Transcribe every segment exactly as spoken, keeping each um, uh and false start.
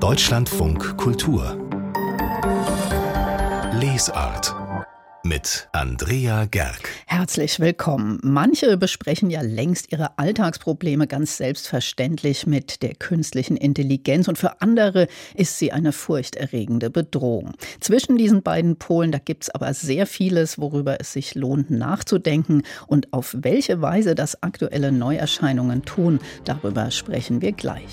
Deutschlandfunk Kultur Lesart mit Andrea Gerg. Herzlich willkommen. Manche besprechen ja längst ihre Alltagsprobleme ganz selbstverständlich mit der künstlichen Intelligenz und für andere ist sie eine furchterregende Bedrohung. Zwischen diesen beiden Polen, da gibt es aber sehr vieles, worüber es sich lohnt nachzudenken und auf welche Weise das aktuelle Neuerscheinungen tun, darüber sprechen wir gleich.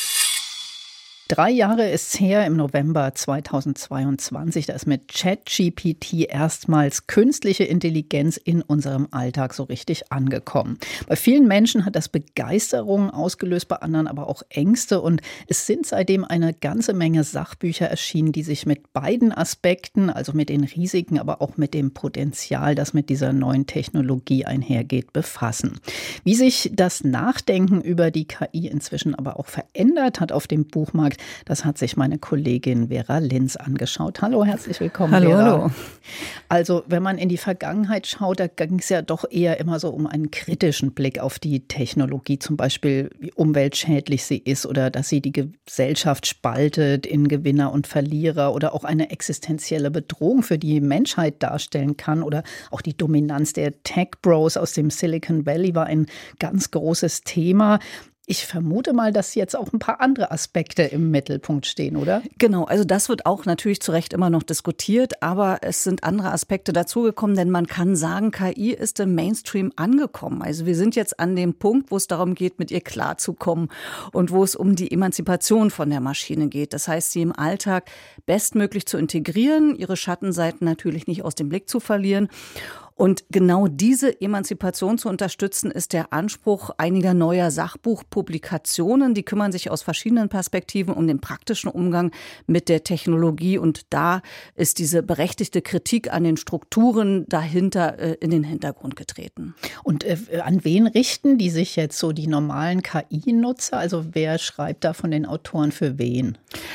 Drei Jahre ist es her, im November zweitausendzweiundzwanzig, da ist mit ChatGPT erstmals künstliche Intelligenz in unserem Alltag so richtig angekommen. Bei vielen Menschen hat das Begeisterung ausgelöst, bei anderen aber auch Ängste. Und es sind seitdem eine ganze Menge Sachbücher erschienen, die sich mit beiden Aspekten, also mit den Risiken, aber auch mit dem Potenzial, das mit dieser neuen Technologie einhergeht, befassen. Wie sich das Nachdenken über die K I inzwischen aber auch verändert hat auf dem Buchmarkt, das hat sich meine Kollegin Vera Linz angeschaut. Hallo, herzlich willkommen, hallo, Vera. Hallo. Also, wenn man in die Vergangenheit schaut, da ging es ja doch eher immer so um einen kritischen Blick auf die Technologie, zum Beispiel wie umweltschädlich sie ist oder dass sie die Gesellschaft spaltet in Gewinner und Verlierer oder auch eine existenzielle Bedrohung für die Menschheit darstellen kann oder auch die Dominanz der Tech-Bros aus dem Silicon Valley war ein ganz großes Thema. Ich vermute mal, dass jetzt auch ein paar andere Aspekte im Mittelpunkt stehen, oder? Genau, also das wird auch natürlich zu Recht immer noch diskutiert, aber es sind andere Aspekte dazugekommen, denn man kann sagen, K I ist im Mainstream angekommen. Also wir sind jetzt an dem Punkt, wo es darum geht, mit ihr klarzukommen und wo es um die Emanzipation von der Maschine geht. Das heißt, sie im Alltag bestmöglich zu integrieren, ihre Schattenseiten natürlich nicht aus dem Blick zu verlieren. Und genau diese Emanzipation zu unterstützen, ist der Anspruch einiger neuer Sachbuchpublikationen. Die kümmern sich aus verschiedenen Perspektiven um den praktischen Umgang mit der Technologie. Und da ist diese berechtigte Kritik an den Strukturen dahinter äh, in den Hintergrund getreten. Und äh, an wen richten die sich jetzt so, die normalen K I-Nutzer? Also wer schreibt da von den Autoren für wen?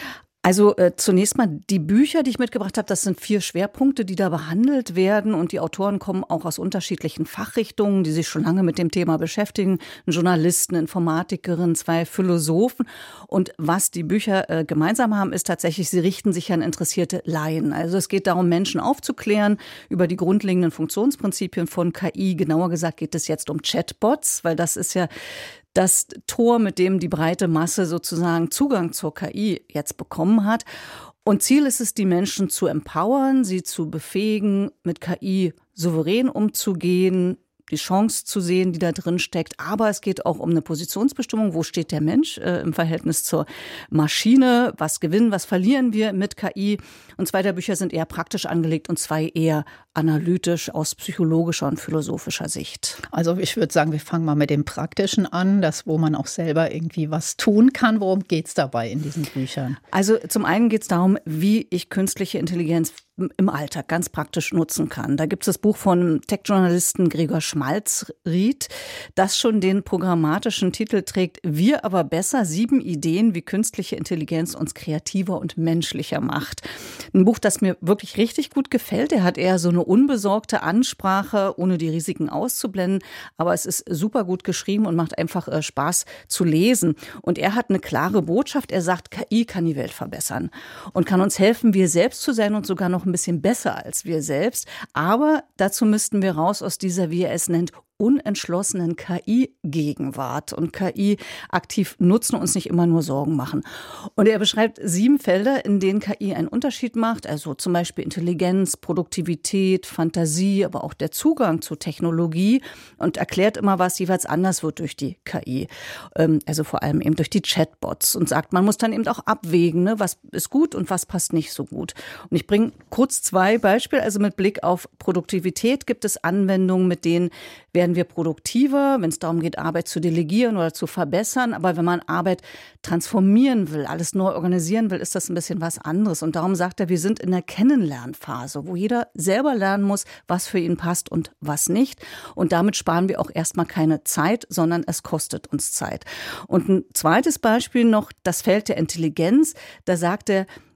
Also äh, zunächst mal die Bücher, die ich mitgebracht habe, das sind vier Schwerpunkte, die da behandelt werden und die Autoren kommen auch aus unterschiedlichen Fachrichtungen, die sich schon lange mit dem Thema beschäftigen. Ein Journalisten, Informatikerin, zwei Philosophen und was die Bücher äh, gemeinsam haben, ist tatsächlich, sie richten sich an interessierte Laien. Also es geht darum, Menschen aufzuklären über die grundlegenden Funktionsprinzipien von K I. Genauer gesagt geht es jetzt um Chatbots, weil das ist ja das Tor, mit dem die breite Masse sozusagen Zugang zur K I jetzt bekommen hat. Und Ziel ist es, die Menschen zu empowern, sie zu befähigen, mit K I souverän umzugehen, die Chance zu sehen, die da drin steckt. Aber es geht auch um eine Positionsbestimmung. Wo steht der Mensch äh, im Verhältnis zur Maschine? Was gewinnen, was verlieren wir mit K I? Und zwei der Bücher sind eher praktisch angelegt und zwei eher analytisch aus psychologischer und philosophischer Sicht. Also ich würde sagen, wir fangen mal mit dem Praktischen an, das, wo man auch selber irgendwie was tun kann. Worum geht es dabei in diesen Büchern? Also zum einen geht es darum, wie ich künstliche Intelligenz im Alltag ganz praktisch nutzen kann. Da gibt es das Buch von Tech-Journalisten Gregor Schmalzried, das schon den programmatischen Titel trägt, Wir aber besser, sieben Ideen, wie künstliche Intelligenz uns kreativer und menschlicher macht. Ein Buch, das mir wirklich richtig gut gefällt. Er hat eher so eine unbesorgte Ansprache, ohne die Risiken auszublenden, aber es ist super gut geschrieben und macht einfach äh, Spaß zu lesen. Und er hat eine klare Botschaft. Er sagt, K I kann die Welt verbessern und kann uns helfen, wir selbst zu sein und sogar noch ein bisschen besser als wir selbst. Aber dazu müssten wir raus aus dieser, wie er es nennt, unentschlossenen K I-Gegenwart und K I aktiv nutzen und uns nicht immer nur Sorgen machen. Und er beschreibt sieben Felder, in denen K I einen Unterschied macht, also zum Beispiel Intelligenz, Produktivität, Fantasie, aber auch der Zugang zur Technologie und erklärt immer, was jeweils anders wird durch die K I. Also vor allem eben durch die Chatbots und sagt, man muss dann eben auch abwägen, ne, was ist gut und was passt nicht so gut. Und ich bringe kurz zwei Beispiele, also mit Blick auf Produktivität gibt es Anwendungen, mit denen werden wir produktiver, wenn es darum geht, Arbeit zu delegieren oder zu verbessern. Aber wenn man Arbeit transformieren will, alles neu organisieren will, ist das ein bisschen was anderes. Und darum sagt er, wir sind in der Kennenlernphase, wo jeder selber lernen muss, was für ihn passt und was nicht. Und damit sparen wir auch erstmal keine Zeit, sondern es kostet uns Zeit. Und ein zweites Beispiel noch, das Feld der Intelligenz. Da sagt er,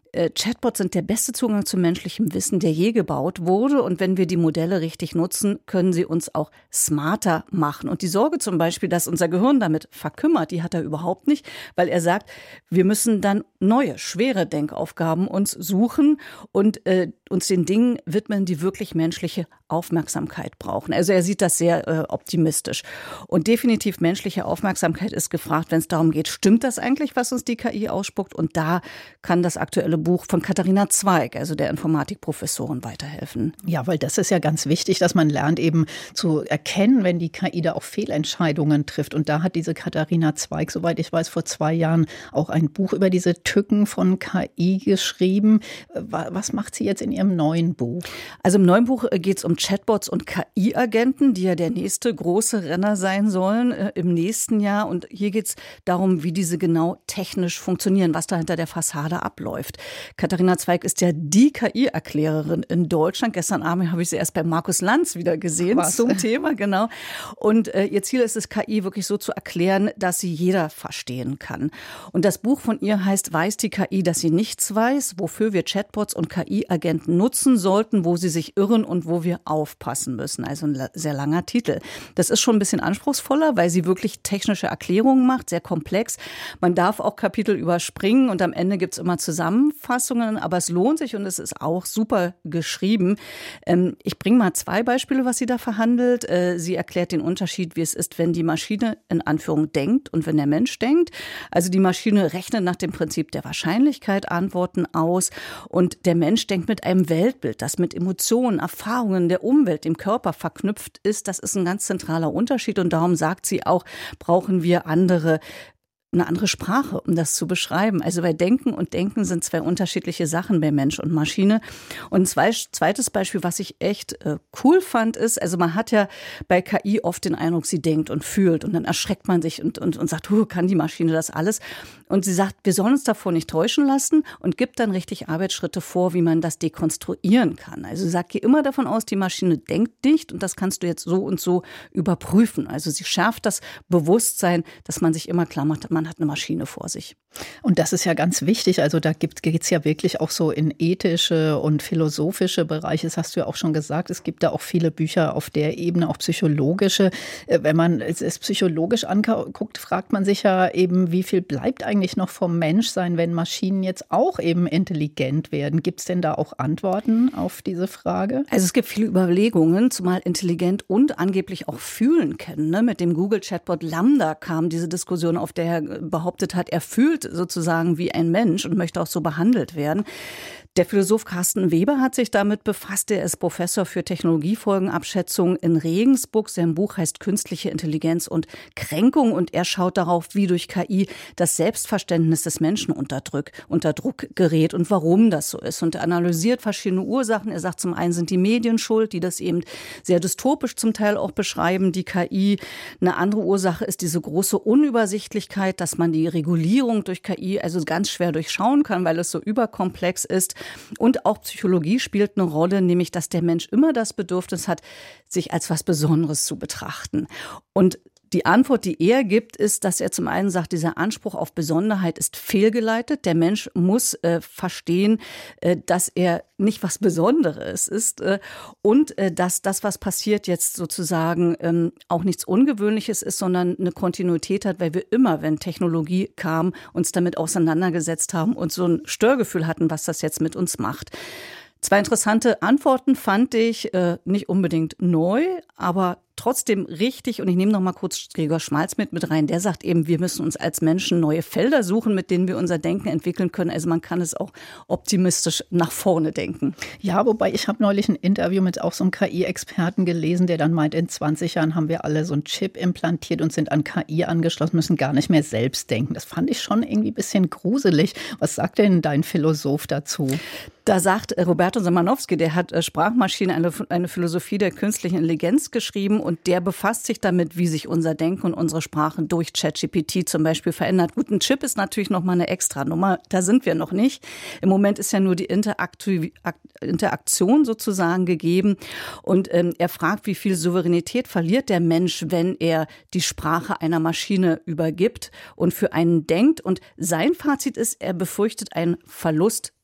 äh, Chatbots sind der beste Zugang zu menschlichem Wissen, der je gebaut wurde. Und wenn wir die Modelle richtig nutzen, können sie uns auch smarter machen. Und die Sorge zum Beispiel, dass unser Gehirn damit verkümmert, die hat er überhaupt nicht, weil er sagt, wir müssen dann neue, schwere Denkaufgaben uns suchen und äh, uns den Dingen widmen, die wirklich menschliche Aufmerksamkeit brauchen. Also er sieht das sehr äh, optimistisch. Und definitiv menschliche Aufmerksamkeit ist gefragt, wenn es darum geht, stimmt das eigentlich, was uns die K I ausspuckt? Und da kann das aktuelle Buch von Katharina Zweig, also der Informatikprofessorin, weiterhelfen. Ja, weil das ist ja ganz wichtig, dass man lernt eben zu erkennen, wenn die K I da auch Fehlentscheidungen trifft. Und da hat diese Katharina Zweig, soweit ich weiß, vor zwei Jahren auch ein Buch über diese Tücken von K I geschrieben. Was macht sie jetzt in ihrem neuen Buch? Also im neuen Buch geht es um Chatbots und K I-Agenten, die ja der nächste große Renner sein sollen äh, im nächsten Jahr. Und hier geht es darum, wie diese genau technisch funktionieren, was da hinter der Fassade abläuft. Katharina Zweig ist ja die K I-Erklärerin in Deutschland. Gestern Abend habe ich sie erst bei Markus Lanz wieder gesehen was? zum Thema, genau. Und äh, ihr Ziel ist es, K I wirklich so zu erklären, dass sie jeder verstehen kann. Und das Buch von ihr heißt „Weiß die K I, dass sie nichts weiß? Wofür wir Chatbots und K I-Agenten nutzen sollten, wo sie sich irren und wo wir aufpassen müssen." Also ein sehr langer Titel. Das ist schon ein bisschen anspruchsvoller, weil sie wirklich technische Erklärungen macht, sehr komplex. Man darf auch Kapitel überspringen und am Ende gibt es immer Zusammenfassungen, aber es lohnt sich und es ist auch super geschrieben. Ähm, ich bringe mal zwei Beispiele, was sie da verhandelt. Äh, sie erklärt den Unterschied, wie es ist, wenn die Maschine in Anführung denkt und wenn der Mensch denkt. Also die Maschine rechnet nach dem Prinzip der Wahrscheinlichkeit Antworten aus und der Mensch denkt mit einem Weltbild, das mit Emotionen, Erfahrungen der Umwelt, dem Körper verknüpft ist. Das ist ein ganz zentraler Unterschied und darum sagt sie auch, brauchen wir andere eine andere Sprache, um das zu beschreiben. Also bei Denken und Denken sind zwei unterschiedliche Sachen bei Mensch und Maschine. Und ein zweites Beispiel, was ich echt äh, cool fand, ist, also man hat ja bei K I oft den Eindruck, sie denkt und fühlt und dann erschreckt man sich und, und, und sagt, huh, kann die Maschine das alles? Und sie sagt, wir sollen uns davor nicht täuschen lassen und gibt dann richtig Arbeitsschritte vor, wie man das dekonstruieren kann. Also sie sagt, geh immer davon aus, die Maschine denkt nicht und das kannst du jetzt so und so überprüfen. Also sie schärft das Bewusstsein, dass man sich immer klar macht, man hat eine Maschine vor sich. Und das ist ja ganz wichtig. Also da geht es ja wirklich auch so in ethische und philosophische Bereiche. Das hast du ja auch schon gesagt. Es gibt da auch viele Bücher auf der Ebene, auch psychologische. Wenn man es psychologisch anguckt, fragt man sich ja eben, wie viel bleibt eigentlich noch vom Menschsein, wenn Maschinen jetzt auch eben intelligent werden? Gibt es denn da auch Antworten auf diese Frage? Also es gibt viele Überlegungen, zumal intelligent und angeblich auch fühlen können. Ne? Mit dem Google-Chatbot Lambda kam diese Diskussion, auf der er behauptet hat, er fühlt sozusagen wie ein Mensch und möchte auch so behandelt werden. Der Philosoph Carsten Weber hat sich damit befasst. Er ist Professor für Technologiefolgenabschätzung in Regensburg. Sein Buch heißt Künstliche Intelligenz und Kränkung und er schaut darauf, wie durch K I das Selbstverständnis des Menschen unter Druck, unter Druck gerät und warum das so ist. Und er analysiert verschiedene Ursachen. Er sagt, zum einen sind die Medien schuld, die das eben sehr dystopisch zum Teil auch beschreiben, die K I. Eine andere Ursache ist diese große Unübersichtlichkeit, dass man die Regulierung durch K I also ganz schwer durchschauen kann, weil es so überkomplex ist. Und auch Psychologie spielt eine Rolle, nämlich dass der Mensch immer das Bedürfnis hat, sich als was Besonderes zu betrachten. Und die Antwort, die er gibt, ist, dass er zum einen sagt, dieser Anspruch auf Besonderheit ist fehlgeleitet. Der Mensch muss äh, verstehen, äh, dass er nicht was Besonderes ist äh, und äh, dass das, was passiert, jetzt sozusagen ähm, auch nichts Ungewöhnliches ist, sondern eine Kontinuität hat, weil wir immer, wenn Technologie kam, uns damit auseinandergesetzt haben und so ein Störgefühl hatten, was das jetzt mit uns macht. Zwei interessante Antworten fand ich, äh, nicht unbedingt neu, aber trotzdem richtig. Und ich nehme noch mal kurz Gregor Schmalz mit, mit rein. Der sagt eben, wir müssen uns als Menschen neue Felder suchen, mit denen wir unser Denken entwickeln können. Also man kann es auch optimistisch nach vorne denken. Ja, wobei ich habe neulich ein Interview mit auch so einem K I-Experten gelesen, der dann meint, in zwanzig Jahren haben wir alle so einen Chip implantiert und sind an K I angeschlossen, müssen gar nicht mehr selbst denken. Das fand ich schon irgendwie ein bisschen gruselig. Was sagt denn dein Philosoph dazu? Da sagt Roberto Samanowski, der hat Sprachmaschine, eine, eine Philosophie der künstlichen Intelligenz geschrieben und der befasst sich damit, wie sich unser Denken und unsere Sprache durch ChatGPT zum Beispiel verändert. Gut, ein Chip ist natürlich nochmal eine extra Nummer, da sind wir noch nicht. Im Moment ist ja nur die Interaktiv- Interaktion sozusagen gegeben und ähm, er fragt, wie viel Souveränität verliert der Mensch, wenn er die Sprache einer Maschine übergibt und für einen denkt. Und sein Fazit ist, er befürchtet einen Verlust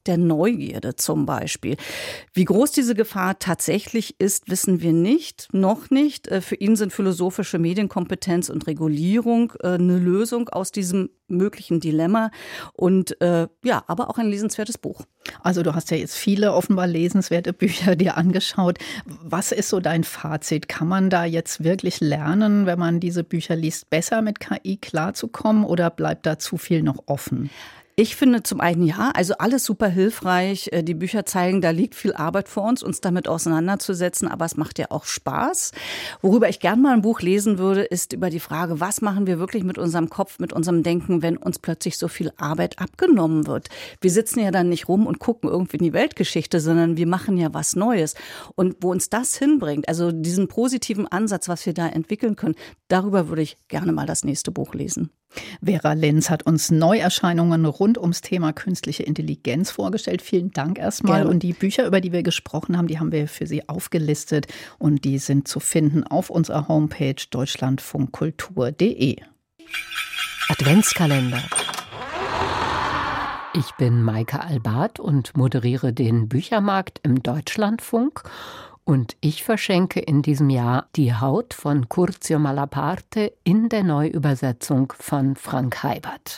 der Neugierde zum Beispiel. Wie groß diese Gefahr tatsächlich ist, wissen wir nicht, noch nicht. Für ihn sind philosophische Medienkompetenz und Regulierung eine Lösung aus diesem möglichen Dilemma und äh, ja, aber auch ein lesenswertes Buch. Also du hast ja jetzt viele offenbar lesenswerte Bücher dir angeschaut. Was ist so dein Fazit? Kann man da jetzt wirklich lernen, wenn man diese Bücher liest, besser mit K I klarzukommen oder bleibt da zu viel noch offen? Ich finde zum einen ja, also alles super hilfreich. Die Bücher zeigen, da liegt viel Arbeit vor uns, uns damit auseinanderzusetzen, aber es macht ja auch Spaß. Worüber ich gern mal ein Buch lesen würde, ist über die Frage, was machen wir wirklich mit unserem Kopf, mit unserem Denken, wenn uns plötzlich so viel Arbeit abgenommen wird. Wir sitzen ja dann nicht rum und gucken irgendwie in die Weltgeschichte, sondern wir machen ja was Neues. Und wo uns das hinbringt, also diesen positiven Ansatz, was wir da entwickeln können, darüber würde ich gerne mal das nächste Buch lesen. Vera Linz hat uns Neuerscheinungen rund ums Thema künstliche Intelligenz vorgestellt. Vielen Dank erstmal. Gerne. Und die Bücher, über die wir gesprochen haben, die haben wir für Sie aufgelistet und die sind zu finden auf unserer Homepage deutschlandfunkkultur punkt de. Adventskalender. Ich bin Maike Albart und moderiere den Büchermarkt im Deutschlandfunk. Und ich verschenke in diesem Jahr Die Haut von Curzio Malaparte in der Neuübersetzung von Frank Heibert.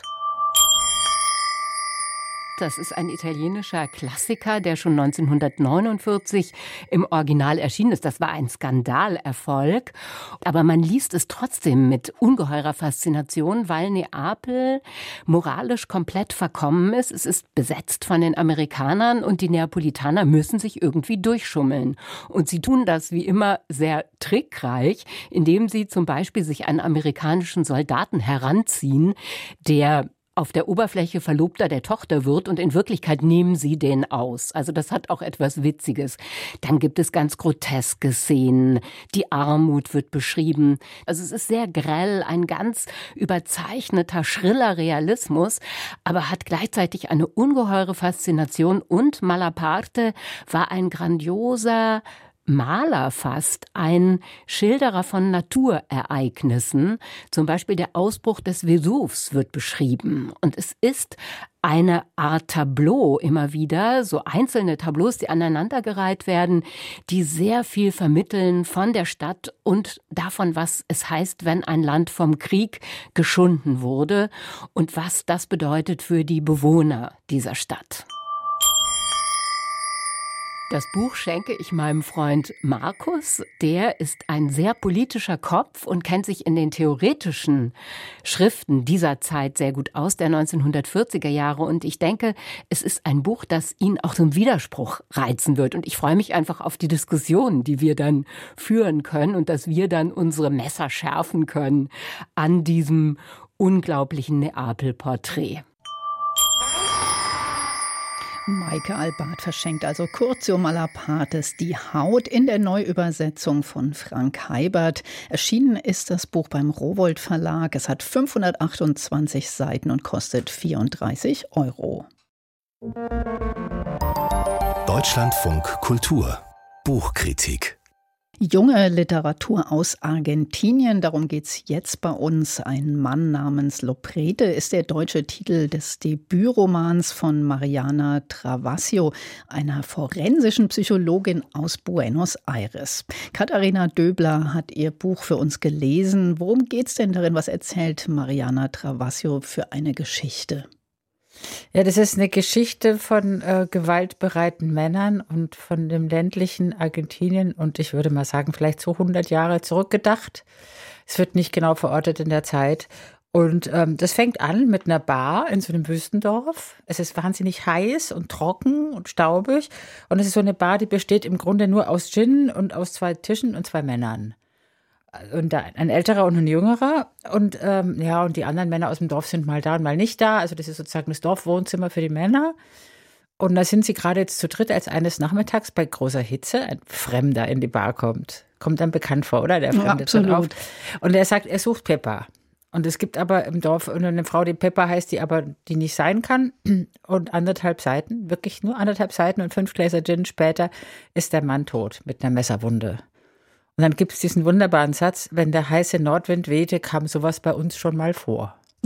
Das ist ein italienischer Klassiker, der schon neunzehnhundertneunundvierzig im Original erschienen ist. Das war ein Skandalerfolg. Aber man liest es trotzdem mit ungeheurer Faszination, weil Neapel moralisch komplett verkommen ist. Es ist besetzt von den Amerikanern und die Neapolitaner müssen sich irgendwie durchschummeln. Und sie tun das wie immer sehr trickreich, indem sie zum Beispiel sich einen amerikanischen Soldaten heranziehen, der auf der Oberfläche Verlobter der Tochter wird und in Wirklichkeit nehmen sie den aus. Also das hat auch etwas Witziges. Dann gibt es ganz groteske Szenen. Die Armut wird beschrieben. Also es ist sehr grell, ein ganz überzeichneter, schriller Realismus, aber hat gleichzeitig eine ungeheure Faszination. Und Malaparte war ein grandioser Maler fast, ein Schilderer von Naturereignissen. Zum Beispiel der Ausbruch des Vesuvs wird beschrieben. Und es ist eine Art Tableau immer wieder, so einzelne Tableaus, die aneinandergereiht werden, die sehr viel vermitteln von der Stadt und davon, was es heißt, wenn ein Land vom Krieg geschunden wurde und was das bedeutet für die Bewohner dieser Stadt. Das Buch schenke ich meinem Freund Markus. Der ist ein sehr politischer Kopf und kennt sich in den theoretischen Schriften dieser Zeit sehr gut aus, der neunzehnhundertvierziger Jahre. Und ich denke, es ist ein Buch, das ihn auch zum Widerspruch reizen wird. Und ich freue mich einfach auf die Diskussionen, die wir dann führen können und dass wir dann unsere Messer schärfen können an diesem unglaublichen Neapel-Porträt. Maike Albart verschenkt also Curzio Malapartes Die Haut in der Neuübersetzung von Frank Heibert. Erschienen ist das Buch beim Rowohlt Verlag. Es hat fünfhundertachtundzwanzig Seiten und kostet vierunddreißig Euro. Deutschlandfunk Kultur Buchkritik. Junge Literatur aus Argentinien, darum geht's jetzt bei uns. Ein Mann namens Loprete ist der deutsche Titel des Debütromans von Mariana Travasio, einer forensischen Psychologin aus Buenos Aires. Katharina Döbler hat ihr Buch für uns gelesen. Worum geht's denn darin? Was erzählt Mariana Travasio für eine Geschichte? Ja, das ist eine Geschichte von äh, gewaltbereiten Männern und von dem ländlichen Argentinien und ich würde mal sagen, vielleicht so hundert Jahre zurückgedacht. Es wird nicht genau verortet in der Zeit. Und ähm, das fängt an mit einer Bar in so einem Wüstendorf. Es ist wahnsinnig heiß und trocken und staubig. Und es ist so eine Bar, die besteht im Grunde nur aus Gin und aus zwei Tischen und zwei Männern. Und ein älterer und ein jüngerer und ähm, ja und die anderen Männer aus dem Dorf sind mal da und mal nicht da, also das ist sozusagen das Dorfwohnzimmer für die Männer und da sind sie gerade jetzt zu dritt, als eines Nachmittags bei großer Hitze ein Fremder in die Bar kommt, kommt dann bekannt vor, oder? Der Fremde Absolut. Auf. Und er sagt, er sucht Peppa und es gibt aber im Dorf eine Frau, die Peppa heißt, die aber die nicht sein kann und anderthalb Seiten, wirklich nur anderthalb Seiten und fünf Gläser Gin später ist der Mann tot mit einer Messerwunde. Und dann gibt es diesen wunderbaren Satz, wenn der heiße Nordwind wehte, kam sowas bei uns schon mal vor.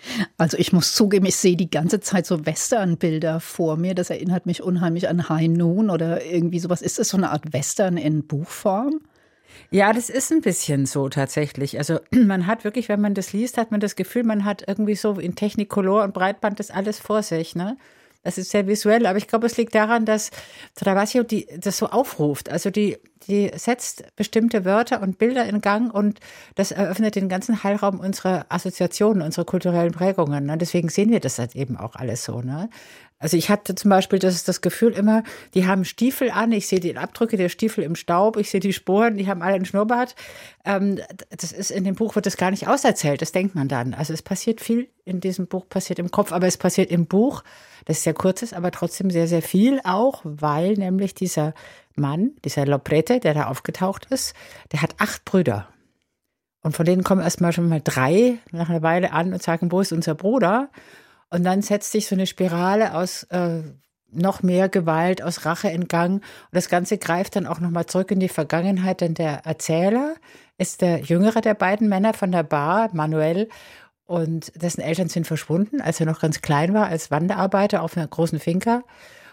Also ich muss zugeben, ich sehe die ganze Zeit so Western-Bilder vor mir. Das erinnert mich unheimlich an High Noon oder irgendwie sowas. Ist das so eine Art Western in Buchform? Ja, das ist ein bisschen so tatsächlich. Also man hat wirklich, wenn man das liest, hat man das Gefühl, man hat irgendwie so in Technicolor und Breitband das alles vor sich, ne? Das ist sehr visuell, aber ich glaube, es liegt daran, dass Travasio die, das so aufruft. Also die, die setzt bestimmte Wörter und Bilder in Gang und das eröffnet den ganzen Heilraum unserer Assoziationen, unserer kulturellen Prägungen. Ne? Deswegen sehen wir das halt eben auch alles so. Ne? Also ich hatte zum Beispiel das, das Gefühl immer, die haben Stiefel an, ich sehe die Abdrücke der Stiefel im Staub, ich sehe die Sporen, die haben alle einen Schnurrbart. Ähm, das ist in dem Buch, wird das gar nicht auserzählt, das denkt man dann. Also es passiert viel in diesem Buch, passiert im Kopf, aber es passiert im Buch, das sehr kurz ist, aber trotzdem sehr, sehr viel auch, weil nämlich dieser Mann, dieser Loprete, der da aufgetaucht ist, der hat acht Brüder. Und von denen kommen erstmal schon mal drei nach einer Weile an und sagen, wo ist unser Bruder? Und dann setzt sich so eine Spirale aus äh, noch mehr Gewalt, aus Rache in Gang. Und das Ganze greift dann auch nochmal zurück in die Vergangenheit, denn der Erzähler ist der jüngere der beiden Männer von der Bar, Manuel, und dessen Eltern sind verschwunden, als er noch ganz klein war, als Wanderarbeiter auf einer großen Finca.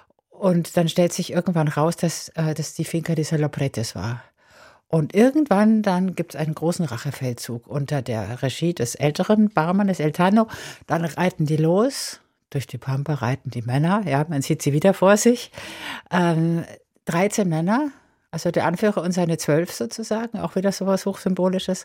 Und dann stellt sich irgendwann raus, dass äh, das die Finca dieser Lopretes war. Und irgendwann dann gibt es einen großen Rachefeldzug unter der Regie des älteren Barmannes El Tano. Dann reiten die los, durch die Pampa reiten die Männer, ja, man sieht sie wieder vor sich. Ähm, dreizehn Männer, also der Anführer und seine zwölf sozusagen, auch wieder sowas Hochsymbolisches.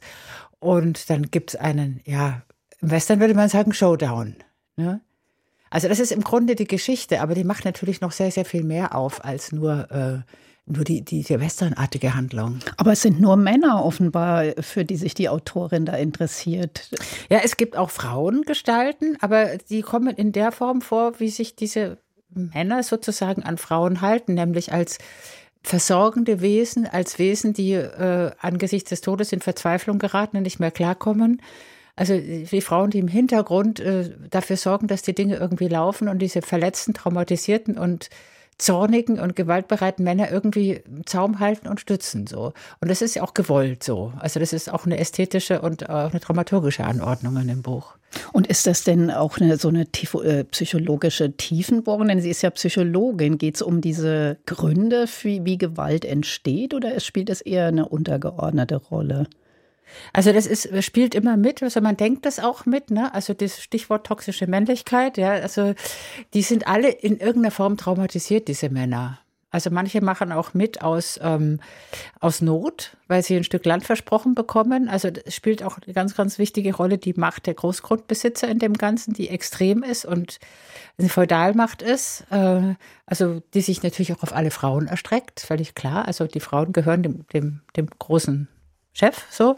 Und dann gibt es einen, ja, im Western würde man sagen Showdown. Ne? Also das ist im Grunde die Geschichte, aber die macht natürlich noch sehr, sehr viel mehr auf als nur... Äh, Nur die, die, die westernartige Handlung. Aber es sind nur Männer offenbar, für die sich die Autorin da interessiert. Ja, es gibt auch Frauengestalten, aber die kommen in der Form vor, wie sich diese Männer sozusagen an Frauen halten, nämlich als versorgende Wesen, als Wesen, die äh, angesichts des Todes in Verzweiflung geraten und nicht mehr klarkommen. Also wie Frauen, die im Hintergrund äh, dafür sorgen, dass die Dinge irgendwie laufen und diese verletzten, traumatisierten und zornigen und gewaltbereiten Männer irgendwie im Zaum halten und stützen. So. Und das ist ja auch gewollt so. Also das ist auch eine ästhetische und auch eine dramaturgische Anordnung in dem Buch. Und ist das denn auch eine, so eine tief, äh, psychologische Tiefenbohrung? Denn sie ist ja Psychologin. Geht es um diese Gründe, wie, wie Gewalt entsteht, oder spielt es eher eine untergeordnete Rolle? Also das ist, spielt immer mit, also man denkt das auch mit, ne? Also das Stichwort toxische Männlichkeit, ja, also die sind alle in irgendeiner Form traumatisiert, diese Männer. Also manche machen auch mit aus, ähm, aus Not, weil sie ein Stück Land versprochen bekommen. Also es spielt auch eine ganz, ganz wichtige Rolle die Macht der Großgrundbesitzer in dem Ganzen, die extrem ist und eine Feudalmacht ist, äh, also die sich natürlich auch auf alle Frauen erstreckt, völlig klar. Also die Frauen gehören dem, dem, dem großen Chef, so.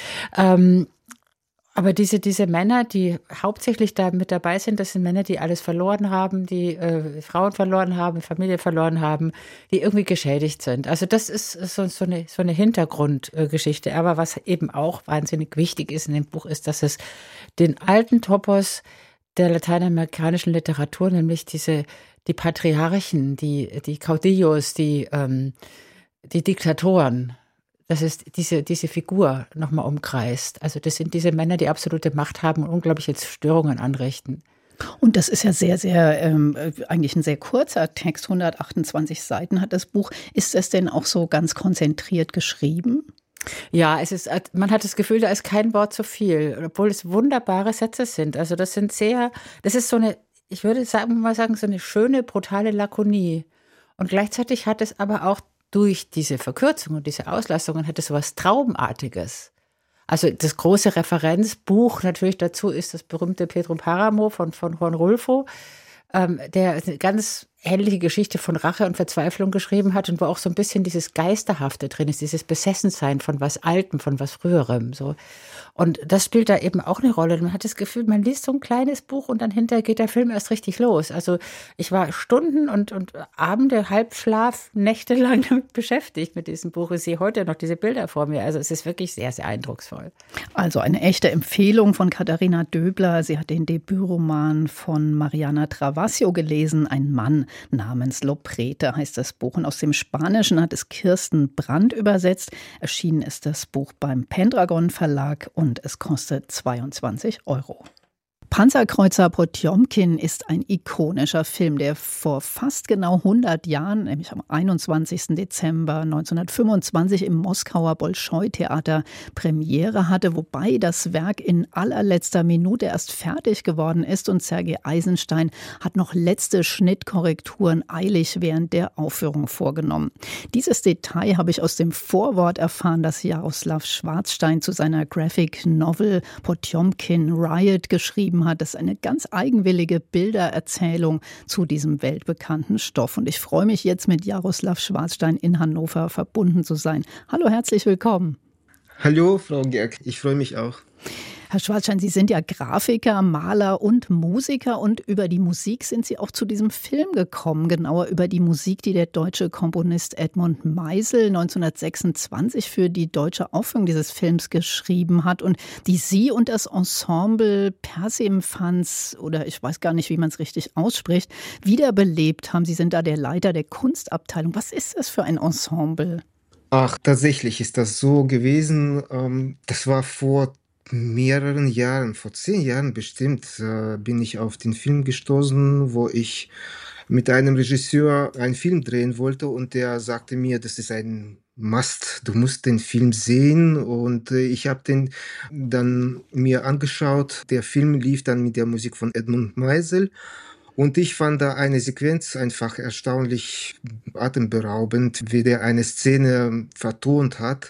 Ähm, aber diese, diese Männer, die hauptsächlich da mit dabei sind, das sind Männer, die alles verloren haben, die äh, Frauen verloren haben, Familie verloren haben, die irgendwie geschädigt sind. Also das ist so, so eine, so eine Hintergrundgeschichte. Aber was eben auch wahnsinnig wichtig ist in dem Buch, ist, dass es den alten Topos der lateinamerikanischen Literatur, nämlich diese, die Patriarchen, die, die Caudillos, die, ähm, die Diktatoren, dass es diese, diese Figur nochmal umkreist. Also das sind diese Männer, die absolute Macht haben und unglaubliche Störungen anrichten. Und das ist ja sehr, sehr, ähm, eigentlich ein sehr kurzer Text, hundertachtundzwanzig Seiten hat das Buch. Ist das denn auch so ganz konzentriert geschrieben? Ja, es ist, man hat das Gefühl, da ist kein Wort zu viel, obwohl es wunderbare Sätze sind. Also das sind sehr, das ist so eine, ich würde sagen, mal sagen, so eine schöne, brutale Lakonie. Und gleichzeitig hat es aber auch durch diese Verkürzung und diese Auslassungen hat es so was Traumartiges. Also das große Referenzbuch natürlich dazu ist das berühmte Pedro Páramo von, von Juan Rulfo, ähm, der eine ganz ähnliche Geschichte von Rache und Verzweiflung geschrieben hat und wo auch so ein bisschen dieses Geisterhafte drin ist, dieses Besessensein von was Altem, von was Früherem. So. Und das spielt da eben auch eine Rolle. Man hat das Gefühl, man liest so ein kleines Buch und dann hinterher geht der Film erst richtig los. Also ich war Stunden und, und Abende, Halbschlaf, nächtelang damit beschäftigt mit diesem Buch. Ich sehe heute noch diese Bilder vor mir. Also es ist wirklich sehr, sehr eindrucksvoll. Also eine echte Empfehlung von Katharina Döbler. Sie hat den Debütroman von Mariana Travasio gelesen, Ein Mann namens Loprete heißt das Buch. Und aus dem Spanischen hat es Kirsten Brandt übersetzt. Erschienen ist das Buch beim Pendragon Verlag und es kostet zweiundzwanzig Euro. Panzerkreuzer Potjomkin ist ein ikonischer Film, der vor fast genau hundert Jahren, nämlich am einundzwanzigsten Dezember neunzehnhundertfünfundzwanzig im Moskauer Bolschoi-Theater Premiere hatte, wobei das Werk in allerletzter Minute erst fertig geworden ist und Sergei Eisenstein hat noch letzte Schnittkorrekturen eilig während der Aufführung vorgenommen. Dieses Detail habe ich aus dem Vorwort erfahren, das Jaroslav Schwarzstein zu seiner Graphic Novel Potjomkin Riot geschrieben hat. Das ist eine ganz eigenwillige Bildererzählung zu diesem weltbekannten Stoff. Und ich freue mich jetzt mit Jaroslav Schwarzstein in Hannover verbunden zu sein. Hallo, herzlich willkommen. Hallo, Frau Gerg, ich freue mich auch. Herr Schwarzstein, Sie sind ja Grafiker, Maler und Musiker und über die Musik sind Sie auch zu diesem Film gekommen, genauer über die Musik, die der deutsche Komponist Edmund Meisel neunzehnhundertsechsundzwanzig für die deutsche Aufführung dieses Films geschrieben hat und die Sie und das Ensemble Persephans, oder ich weiß gar nicht, wie man es richtig ausspricht, wiederbelebt haben. Sie sind da der Leiter der Kunstabteilung. Was ist das für ein Ensemble? Ach, tatsächlich ist das so gewesen. Das war vor mehreren Jahren, vor zehn Jahren bestimmt, äh, bin ich auf den Film gestoßen, wo ich mit einem Regisseur einen Film drehen wollte und der sagte mir, das ist ein Must, du musst den Film sehen und äh, ich habe den dann mir angeschaut. Der Film lief dann mit der Musik von Edmund Meisel und ich fand da eine Sequenz einfach erstaunlich atemberaubend, wie der eine Szene vertont hat.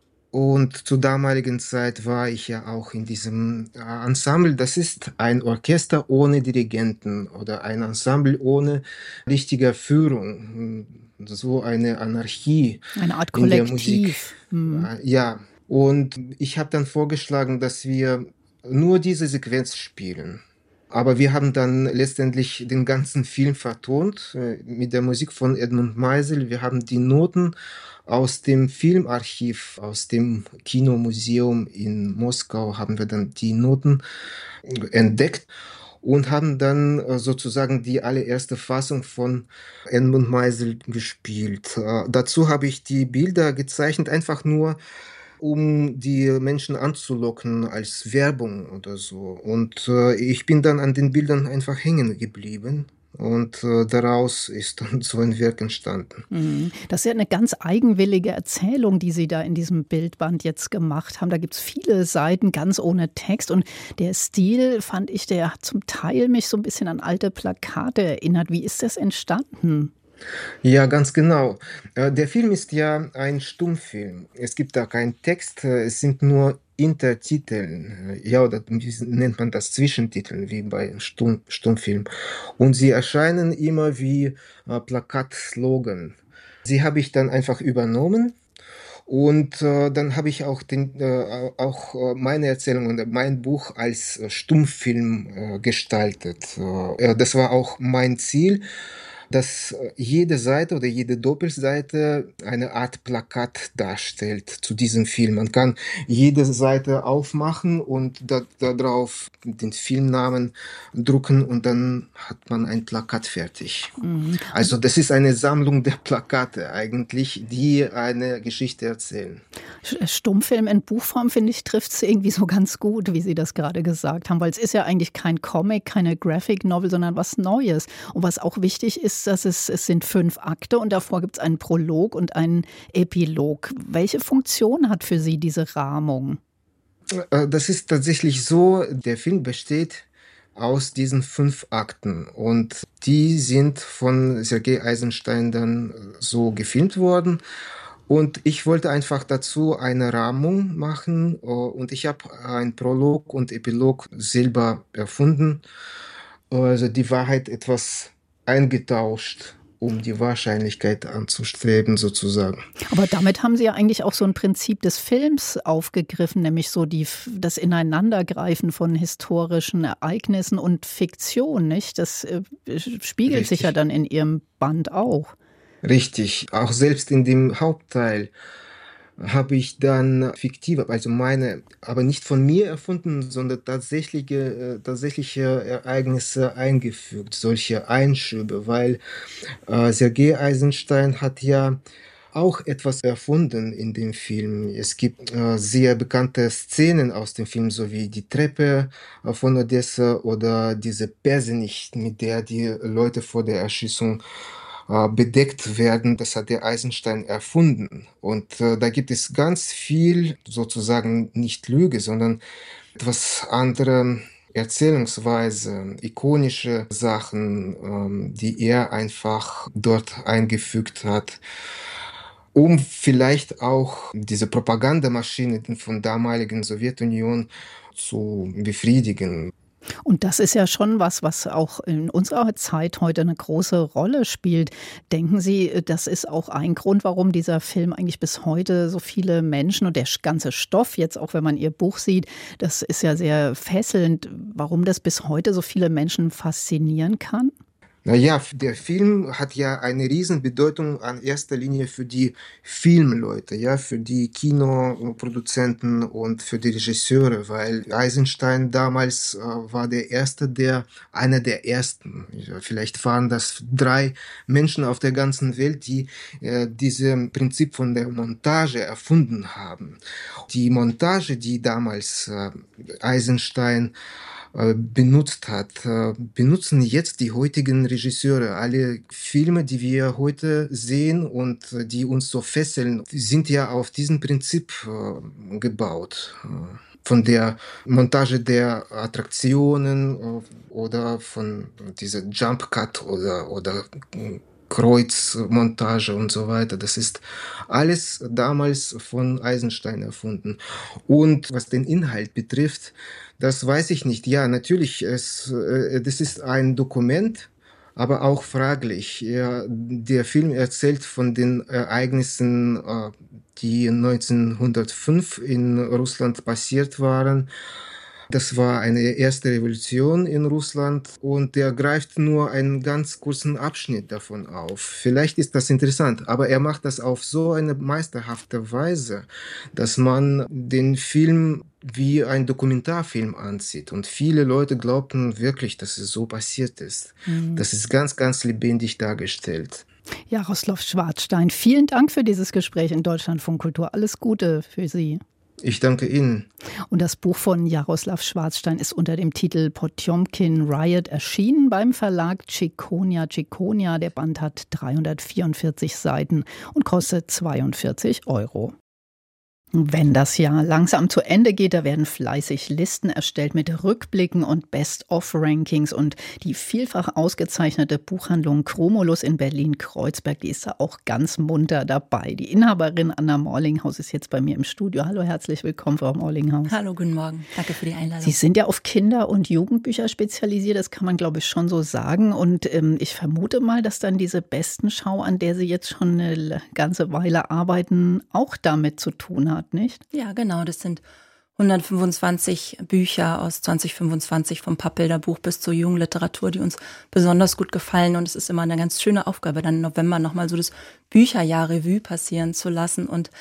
Und zur damaligen Zeit war ich ja auch in diesem Ensemble. Das ist ein Orchester ohne Dirigenten oder ein Ensemble ohne richtige Führung. So eine Anarchie. Eine Art Kollektiv. Mhm. Ja, und ich habe dann vorgeschlagen, dass wir nur diese Sequenz spielen. Aber wir haben dann letztendlich den ganzen Film vertont äh, mit der Musik von Edmund Meisel. Wir haben die Noten aus dem Filmarchiv, aus dem Kinomuseum in Moskau, haben wir dann die Noten entdeckt und haben dann äh, sozusagen die allererste Fassung von Edmund Meisel gespielt. Äh, dazu habe ich die Bilder gezeichnet, einfach nur um die Menschen anzulocken als Werbung oder so. Und äh, ich bin dann an den Bildern einfach hängen geblieben. Und äh, daraus ist dann so ein Werk entstanden. Das ist ja eine ganz eigenwillige Erzählung, die Sie da in diesem Bildband jetzt gemacht haben. Da gibt es viele Seiten, ganz ohne Text. Und der Stil, fand ich, der hat zum Teil mich so ein bisschen an alte Plakate erinnert. Wie ist das entstanden? Ja, ganz genau. Der Film ist ja ein Stummfilm. Es gibt da keinen Text, es sind nur Intertitel. Ja, oder nennt man das Zwischentitel, wie bei Stumm, Stummfilm. Und sie erscheinen immer wie äh, Plakatslogan. Sie habe ich dann einfach übernommen. Und äh, dann habe ich auch, den, äh, auch äh, meine Erzählung und mein Buch als äh, Stummfilm äh, gestaltet. Äh, das war auch mein Ziel, dass jede Seite oder jede Doppelseite eine Art Plakat darstellt zu diesem Film. Man kann jede Seite aufmachen und da, da drauf den Filmnamen drucken und dann hat man ein Plakat fertig. Mhm. Also das ist eine Sammlung der Plakate eigentlich, die eine Geschichte erzählen. Stummfilm in Buchform, finde ich, trifft es irgendwie so ganz gut, wie Sie das gerade gesagt haben, weil es ist ja eigentlich kein Comic, keine Graphic Novel, sondern was Neues. Und was auch wichtig ist, dass es, es sind fünf Akte und davor gibt es einen Prolog und einen Epilog. Welche Funktion hat für Sie diese Rahmung? Das ist tatsächlich so, der Film besteht aus diesen fünf Akten und die sind von Sergei Eisenstein dann so gefilmt worden. Und ich wollte einfach dazu eine Rahmung machen und ich habe einen Prolog und Epilog selber erfunden. Also die Wahrheit etwas eingetauscht, um die Wahrscheinlichkeit anzustreben sozusagen. Aber damit haben Sie ja eigentlich auch so ein Prinzip des Films aufgegriffen, nämlich so die, das Ineinandergreifen von historischen Ereignissen und Fiktion, nicht? Das äh, spiegelt Richtig. sich ja dann in Ihrem Band auch. Richtig, auch selbst in dem Hauptteil habe ich dann fiktive, also meine, aber nicht von mir erfunden, sondern tatsächliche, tatsächliche Ereignisse eingefügt, solche Einschübe, weil äh, Sergei Eisenstein hat ja auch etwas erfunden in dem Film. Es gibt äh, sehr bekannte Szenen aus dem Film, so wie die Treppe äh, von Odessa oder diese Persenich, mit der die Leute vor der Erschießung äh, bedeckt werden. Das hat der Eisenstein erfunden. Und äh, da gibt es ganz viel, sozusagen nicht Lüge, sondern etwas andere Erzählungsweise, ikonische Sachen, ähm, die er einfach dort eingefügt hat, um vielleicht auch diese Propagandamaschine von damaligen Sowjetunion zu befriedigen. Und das ist ja schon was, was auch in unserer Zeit heute eine große Rolle spielt. Denken Sie, das ist auch ein Grund, warum dieser Film eigentlich bis heute so viele Menschen und der ganze Stoff jetzt, auch wenn man Ihr Buch sieht, das ist ja sehr fesselnd, warum das bis heute so viele Menschen faszinieren kann? Naja, der Film hat ja eine Riesenbedeutung an erster Linie für die Filmleute, ja, für die Kinoproduzenten und für die Regisseure, weil Eisenstein damals äh, war der Erste, der, einer der Ersten, ja, vielleicht waren das drei Menschen auf der ganzen Welt, die äh, dieses Prinzip von der Montage erfunden haben. Die Montage, die damals äh, Eisenstein benutzt hat, benutzen jetzt die heutigen Regisseure. Alle Filme, die wir heute sehen und die uns so fesseln, sind ja auf diesem Prinzip gebaut. Von der Montage der Attraktionen oder von dieser Jump Cut oder, oder Kreuzmontage und so weiter. Das ist alles damals von Eisenstein erfunden. Und was den Inhalt betrifft, das weiß ich nicht. Ja, natürlich, es, äh, das ist ein Dokument, aber auch fraglich. Ja, der Film erzählt von den Ereignissen, äh, die neunzehnhundertfünf in Russland passiert waren. Das war eine erste Revolution in Russland und der greift nur einen ganz kurzen Abschnitt davon auf. Vielleicht ist das interessant, aber er macht das auf so eine meisterhafte Weise, dass man den Film wie ein Dokumentarfilm ansieht. Und viele Leute glaubten wirklich, dass es so passiert ist. Mhm. Das ist ganz, ganz lebendig dargestellt. Jaroslav Schwarzstein, vielen Dank für dieses Gespräch in Deutschlandfunk Kultur. Alles Gute für Sie. Ich danke Ihnen. Und das Buch von Jaroslav Schwarzstein ist unter dem Titel Potjomkin Riot erschienen beim Verlag Ciconia Ciconia. Der Band hat dreihundertvierundvierzig Seiten und kostet zweiundvierzig Euro. Wenn das Jahr langsam zu Ende geht, da werden fleißig Listen erstellt mit Rückblicken und Best-of-Rankings. Und die vielfach ausgezeichnete Buchhandlung Chromulus in Berlin-Kreuzberg, die ist da auch ganz munter dabei. Die Inhaberin Anna Morlinghaus ist jetzt bei mir im Studio. Hallo, herzlich willkommen, Frau Morlinghaus. Hallo, guten Morgen. Danke für die Einladung. Sie sind ja auf Kinder- und Jugendbücher spezialisiert, das kann man, glaube ich, schon so sagen. Und ähm, ich vermute mal, dass dann diese Bestenschau, an der Sie jetzt schon eine ganze Weile arbeiten, auch damit zu tun hat. Nicht? Ja, genau. Das sind hundertfünfundzwanzig Bücher aus zwanzig fünfundzwanzig vom Pappbilderbuch bis zur Jugendliteratur, die uns besonders gut gefallen. Und es ist immer eine ganz schöne Aufgabe, dann im November nochmal so das Bücherjahr Revue passieren zu lassen und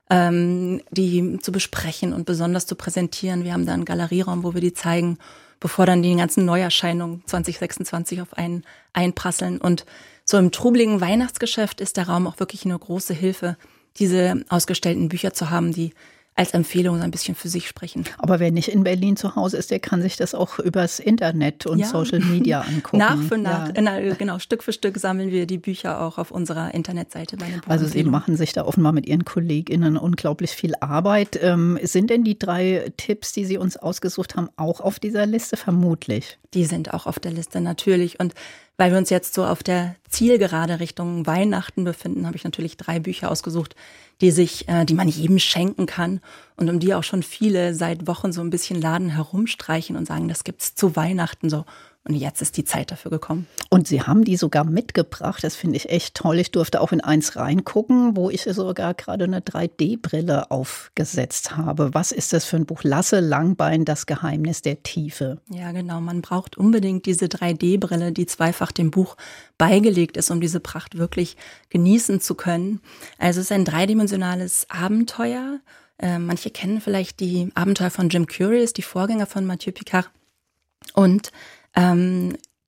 ähm, die zu besprechen und besonders zu präsentieren. Wir haben da einen Galerieraum, wo wir die zeigen, bevor dann die ganzen Neuerscheinungen zwanzig sechsundzwanzig auf einen einprasseln. Und so im trubeligen Weihnachtsgeschäft ist der Raum auch wirklich eine große Hilfe, diese ausgestellten Bücher zu haben, die als Empfehlung so ein bisschen für sich sprechen. Aber wer nicht in Berlin zu Hause ist, der kann sich das auch übers Internet und ja. Social Media angucken. Nach für nach, ja. in, genau, Stück für Stück sammeln wir die Bücher auch auf unserer Internetseite bei den Buchempfehlungen. Also Sie machen sich da offenbar mit Ihren KollegInnen unglaublich viel Arbeit. Ähm, sind denn die drei Tipps, die Sie uns ausgesucht haben, auch auf dieser Liste? Vermutlich. Die sind auch auf der Liste, natürlich. Und weil wir uns jetzt so auf der Zielgerade Richtung Weihnachten befinden, habe ich natürlich drei Bücher ausgesucht, die sich, äh, die man jedem schenken kann und um die auch schon viele seit Wochen so ein bisschen Laden herumstreichen und sagen, das gibt's zu Weihnachten so. Und jetzt ist die Zeit dafür gekommen. Und Sie haben die sogar mitgebracht. Das finde ich echt toll. Ich durfte auch in eins reingucken, wo ich sogar gerade eine drei D Brille aufgesetzt habe. Was ist das für ein Buch? Lasse Langbein, das Geheimnis der Tiefe. Ja, genau. Man braucht unbedingt diese drei D Brille, die zweifach dem Buch beigelegt ist, um diese Pracht wirklich genießen zu können. Also es ist ein dreidimensionales Abenteuer. Äh, manche kennen vielleicht die Abenteuer von Jim Curious, die Vorgänger von Mathieu Picard. Und Ähm,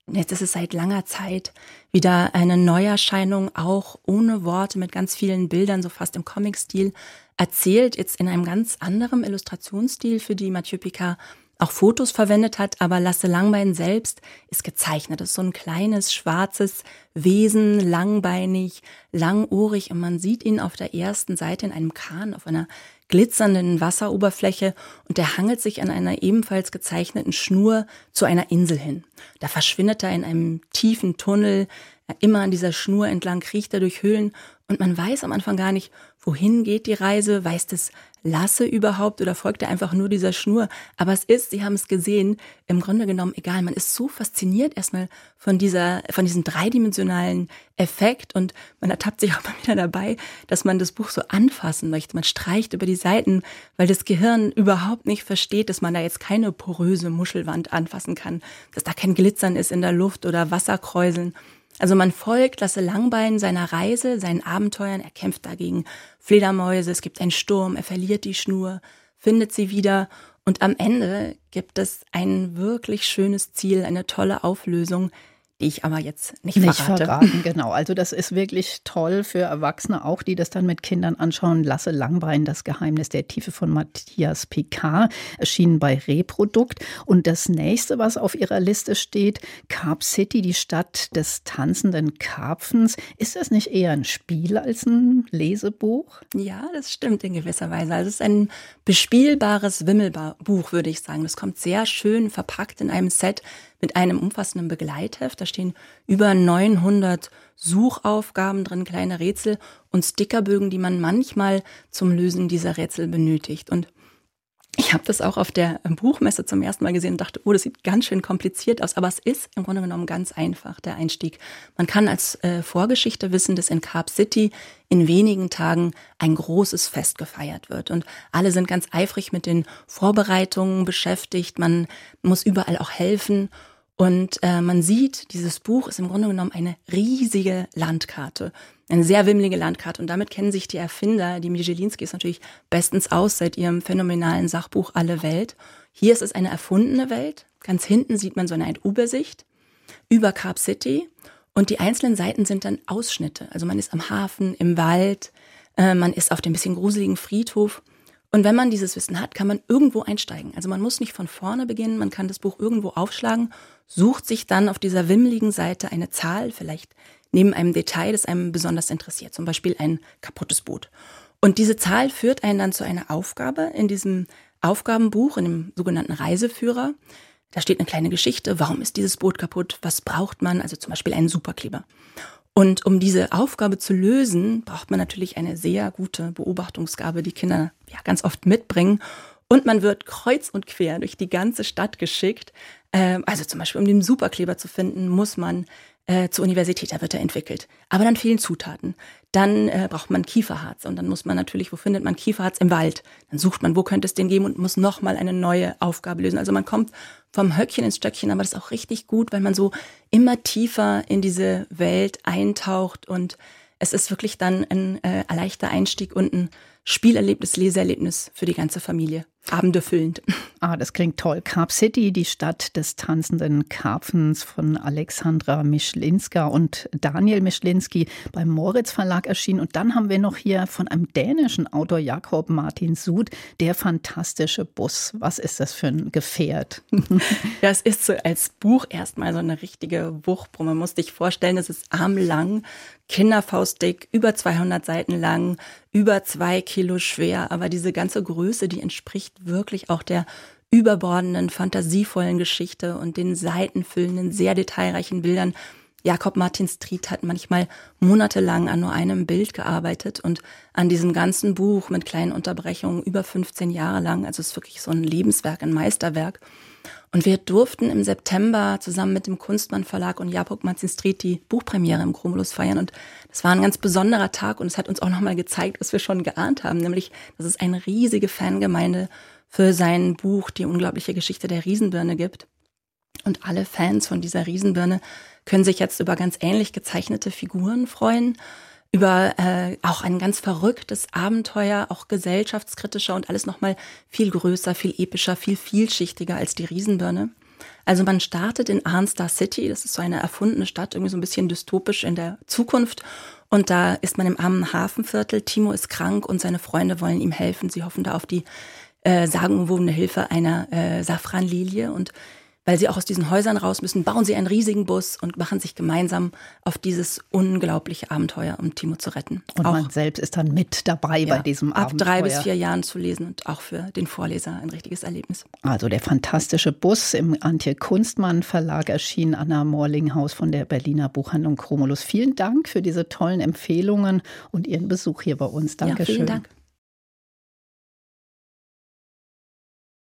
Jetzt ist es seit langer Zeit wieder eine Neuerscheinung, auch ohne Worte, mit ganz vielen Bildern, so fast im Comic-Stil, erzählt, jetzt in einem ganz anderen Illustrationsstil, für die Mathieu Picard auch Fotos verwendet hat, aber Lasse Langbein selbst ist gezeichnet. Das ist so ein kleines, schwarzes Wesen, langbeinig, langohrig, und man sieht ihn auf der ersten Seite in einem Kahn auf einer glitzernden Wasseroberfläche, und der hangelt sich an einer ebenfalls gezeichneten Schnur zu einer Insel hin. Da verschwindet er in einem tiefen Tunnel, immer an dieser Schnur entlang kriecht er durch Höhlen, und man weiß am Anfang gar nicht, wohin geht die Reise, weiß das Lasse überhaupt oder folgt er einfach nur dieser Schnur? Aber es ist, Sie haben es gesehen, im Grunde genommen egal. Man ist so fasziniert erstmal von dieser, von diesem dreidimensionalen Effekt, und man ertappt sich auch mal wieder dabei, dass man das Buch so anfassen möchte. Man streicht über die Seiten, weil das Gehirn überhaupt nicht versteht, dass man da jetzt keine poröse Muschelwand anfassen kann, dass da kein Glitzern ist in der Luft oder Wasserkräuseln. Also man folgt Lasse Langbein seiner Reise, seinen Abenteuern. Er kämpft dagegen Fledermäuse, es gibt einen Sturm, er verliert die Schnur, findet sie wieder, und am Ende gibt es ein wirklich schönes Ziel, eine tolle Auflösung, die ich aber jetzt nicht verrate. Nicht verraten, genau. Also das ist wirklich toll für Erwachsene auch, die das dann mit Kindern anschauen. Lasse Langbein, das Geheimnis der Tiefe von Matthias Picard, erschienen bei Reprodukt. Und das nächste, was auf Ihrer Liste steht, Carp City, die Stadt des tanzenden Karpfens. Ist das nicht eher ein Spiel als ein Lesebuch? Ja, das stimmt in gewisser Weise. Also es ist ein bespielbares Wimmelbuch, würde ich sagen. Das kommt sehr schön verpackt in einem Set mit einem umfassenden Begleitheft. Da stehen über neunhundert Suchaufgaben drin, kleine Rätsel und Stickerbögen, die man manchmal zum Lösen dieser Rätsel benötigt. Und ich habe das auch auf der Buchmesse zum ersten Mal gesehen und dachte, oh, das sieht ganz schön kompliziert aus. Aber es ist im Grunde genommen ganz einfach, der Einstieg. Man kann als äh, Vorgeschichte wissen, dass in Carp City in wenigen Tagen ein großes Fest gefeiert wird. Und alle sind ganz eifrig mit den Vorbereitungen beschäftigt. Man muss überall auch helfen. Und äh, man sieht, dieses Buch ist im Grunde genommen eine riesige Landkarte. Eine sehr wimmelige Landkarte, und damit kennen sich die Erfinder, die Michelinskis, natürlich bestens aus seit ihrem phänomenalen Sachbuch Alle Welt. Hier ist es eine erfundene Welt. Ganz hinten sieht man so eine Übersicht über Carp City, und die einzelnen Seiten sind dann Ausschnitte. Also man ist am Hafen, im Wald, äh, man ist auf dem bisschen gruseligen Friedhof. Und wenn man dieses Wissen hat, kann man irgendwo einsteigen. Also man muss nicht von vorne beginnen, man kann das Buch irgendwo aufschlagen, sucht sich dann auf dieser wimmeligen Seite eine Zahl, vielleicht neben einem Detail, das einem besonders interessiert, zum Beispiel ein kaputtes Boot. Und diese Zahl führt einen dann zu einer Aufgabe in diesem Aufgabenbuch, in dem sogenannten Reiseführer. Da steht eine kleine Geschichte, warum ist dieses Boot kaputt, was braucht man, also zum Beispiel einen Superkleber. Und um diese Aufgabe zu lösen, braucht man natürlich eine sehr gute Beobachtungsgabe, die Kinder ja ganz oft mitbringen. Und man wird kreuz und quer durch die ganze Stadt geschickt. Also zum Beispiel, um den Superkleber zu finden, muss man äh, zur Universität, da wird er entwickelt. Aber dann fehlen Zutaten. Dann äh, braucht man Kieferharz, und dann muss man natürlich, wo findet man Kieferharz? Im Wald. Dann sucht man, wo könnte es den geben, und muss nochmal eine neue Aufgabe lösen. Also man kommt vom Höckchen ins Stöckchen, aber das ist auch richtig gut, weil man so immer tiefer in diese Welt eintaucht, und es ist wirklich dann ein äh, leichter Einstieg und ein Spielerlebnis, Leseerlebnis für die ganze Familie. Abendefüllend. Ah, das klingt toll. Carp City, die Stadt des tanzenden Karpfens, von Alexandra Mischlinska und Daniel Mischlinski beim Moritz Verlag erschienen. Und dann haben wir noch hier von einem dänischen Autor, Jakob Martin Sud, Der fantastische Bus. Was ist das für ein Gefährt? Das ist so als Buch erstmal so eine richtige Wuchtbrumme. Man muss sich vorstellen, es ist armlang, kinderfaustdick, über zweihundert Seiten lang, über zwei Kilo schwer. Aber diese ganze Größe, die entspricht wirklich auch der überbordenden, fantasievollen Geschichte und den seitenfüllenden, sehr detailreichen Bildern. Jakob Martin Sud hat manchmal monatelang an nur einem Bild gearbeitet und an diesem ganzen Buch mit kleinen Unterbrechungen über fünfzehn Jahre lang. Also es ist wirklich so ein Lebenswerk, ein Meisterwerk. Und wir durften im September zusammen mit dem Kunstmann Verlag und Jakob Martin Sud die Buchpremiere im Cumulus feiern. Und das war ein ganz besonderer Tag, und es hat uns auch nochmal gezeigt, was wir schon geahnt haben, nämlich, dass es eine riesige Fangemeinde für sein Buch Die unglaubliche Geschichte der Riesenbirne gibt. Und alle Fans von dieser Riesenbirne können sich jetzt über ganz ähnlich gezeichnete Figuren freuen, über äh, auch ein ganz verrücktes Abenteuer, auch gesellschaftskritischer und alles nochmal viel größer, viel epischer, viel vielschichtiger als die Riesenbirne. Also man startet in Arnstar City, das ist so eine erfundene Stadt, irgendwie so ein bisschen dystopisch in der Zukunft. Und da ist man im armen Hafenviertel. Timo ist krank und seine Freunde wollen ihm helfen. Sie hoffen da auf die äh, sagenumwobene Hilfe einer äh, Safranlilie. Und weil sie auch aus diesen Häusern raus müssen, bauen sie einen riesigen Bus und machen sich gemeinsam auf dieses unglaubliche Abenteuer, um Timo zu retten. Und auch, man selbst ist dann mit dabei ja, bei diesem ab Abenteuer. drei bis vier Jahren zu lesen und auch für den Vorleser ein richtiges Erlebnis. Also der fantastische Bus im Antje Kunstmann Verlag erschienen. Anna Morlinghaus von der Berliner Buchhandlung Chromulus. Vielen Dank für diese tollen Empfehlungen und Ihren Besuch hier bei uns. Dankeschön. Ja, vielen Dank.